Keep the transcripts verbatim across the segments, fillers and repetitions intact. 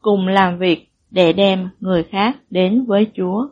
cùng làm việc để đem người khác đến với Chúa.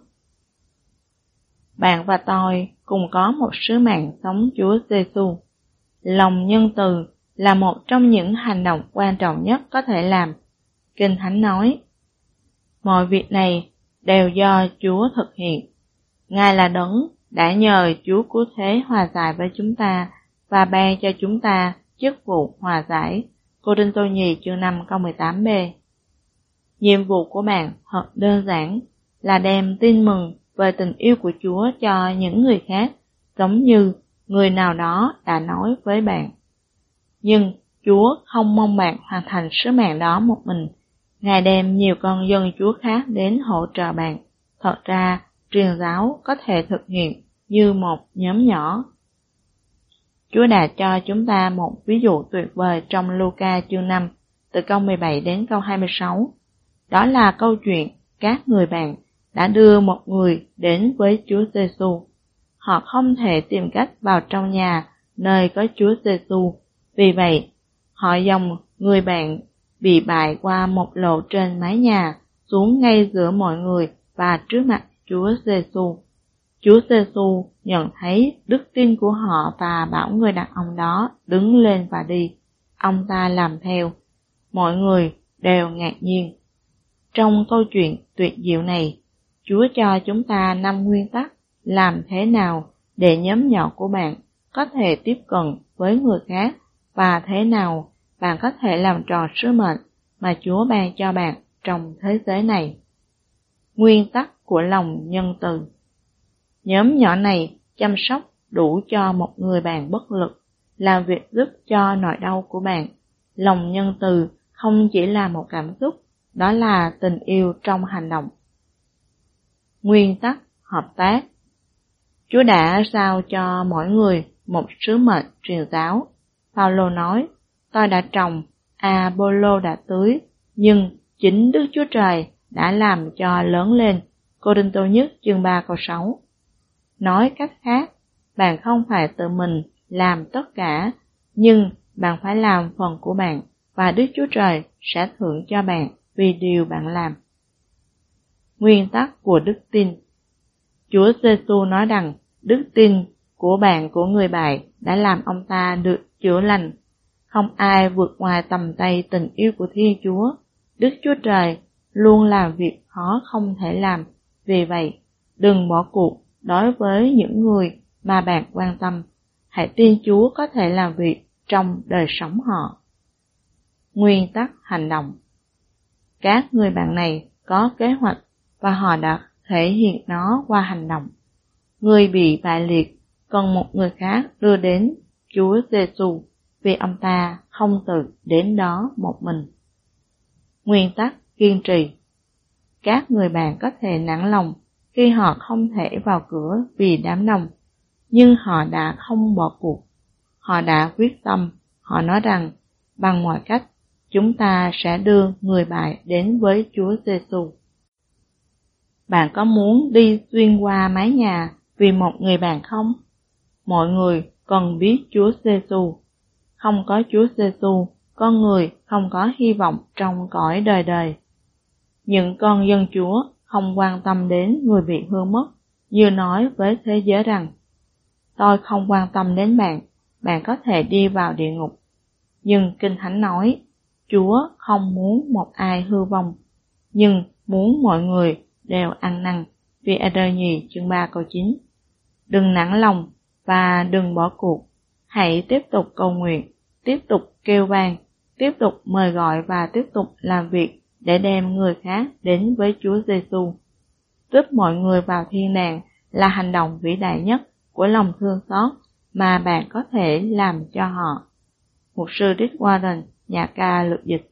Bạn và tôi cùng có một sứ mạng sống Chúa Giêsu. Lòng nhân từ là một trong những hành động quan trọng nhất có thể làm. Kinh Thánh nói, mọi việc này đều do Chúa thực hiện. Ngài là đấng đã nhờ Chúa cứu thế hòa giải với chúng ta và ban cho chúng ta chức vụ hòa giải. Cô-rinh-tô nhì chương năm câu mười tám b. Nhiệm vụ của bạn thật đơn giản là đem tin mừng về tình yêu của Chúa cho những người khác, giống như người nào đó đã nói với bạn. Nhưng Chúa không mong bạn hoàn thành sứ mạng đó một mình. Ngài đem nhiều con dân Chúa khác đến hỗ trợ bạn. Thật ra, truyền giáo có thể thực hiện như một nhóm nhỏ. Chúa đã cho chúng ta một ví dụ tuyệt vời trong Luca chương năm, từ câu mười bảy đến câu hai mươi sáu. Đó là câu chuyện các người bạn đã đưa một người đến với Chúa Giêsu. Họ không thể tìm cách vào trong nhà nơi có Chúa Giêsu. Vì vậy, họ dòng người bạn bị bại qua một lỗ trên mái nhà xuống ngay giữa mọi người và trước mặt Chúa Giêsu. Chúa Giêsu nhận thấy đức tin của họ và bảo người đàn ông đó đứng lên và đi. Ông ta làm theo. Mọi người đều ngạc nhiên. Trong câu chuyện tuyệt diệu này, Chúa cho chúng ta năm nguyên tắc làm thế nào để nhóm nhỏ của bạn có thể tiếp cận với người khác và thế nào bạn có thể làm tròn sứ mệnh mà Chúa ban cho bạn trong thế giới này. Nguyên tắc của lòng nhân từ. Nhóm nhỏ này chăm sóc đủ cho một người bạn bất lực, làm việc giúp cho nỗi đau của bạn. Lòng nhân từ không chỉ là một cảm xúc, đó là tình yêu trong hành động. Nguyên tắc hợp tác. Chúa đã giao cho mỗi người một sứ mệnh truyền giáo. Phaolô nói, tôi đã trồng, A-pô-lô đã tưới, nhưng chính Đức Chúa Trời đã làm cho lớn lên. Cô-rinh-tô nhất chương ba câu sáu. Nói cách khác, bạn không phải tự mình làm tất cả, nhưng bạn phải làm phần của bạn, và Đức Chúa Trời sẽ thưởng cho bạn vì điều bạn làm. Nguyên tắc của đức tin. Chúa Giêsu nói rằng đức tin của bạn của người bạn đã làm ông ta được chữa lành. Không ai vượt ngoài tầm tay tình yêu của Thiên Chúa. Đức Chúa Trời luôn làm việc khó không thể làm. Vì vậy, đừng bỏ cuộc đối với những người mà bạn quan tâm. Hãy tin Chúa có thể làm việc trong đời sống họ. Nguyên tắc hành động. Các người bạn này có kế hoạch và họ đã thể hiện nó qua hành động. Người bị bại liệt cần một người khác đưa đến Chúa Giêsu vì ông ta không tự đến đó một mình. Nguyên tắc kiên trì. Các người bạn có thể nản lòng khi họ không thể vào cửa vì đám đông, nhưng họ đã không bỏ cuộc. Họ đã quyết tâm, họ nói rằng bằng mọi cách chúng ta sẽ đưa người bạn đến với Chúa Giêsu. Bạn có muốn đi xuyên qua mái nhà vì một người bạn không? Mọi người cần biết Chúa Giêsu. Không có Chúa Giêsu, con người không có hy vọng trong cõi đời đời. Những con dân Chúa không quan tâm đến người bị hư mất, như nói với thế giới rằng, tôi không quan tâm đến bạn, bạn có thể đi vào địa ngục. Nhưng Kinh Thánh nói, Chúa không muốn một ai hư vong, nhưng muốn mọi người đều ăn năn. Vì Ê-rơ nhì chương ba câu chín. Đừng nản lòng và đừng bỏ cuộc. Hãy tiếp tục cầu nguyện, tiếp tục kêu van, tiếp tục mời gọi và tiếp tục làm việc để đem người khác đến với Chúa Giêsu. Giúp mọi người vào thiên đàng là hành động vĩ đại nhất của lòng thương xót mà bạn có thể làm cho họ. Mục sư Rick Warren, nhà ca lược dịch.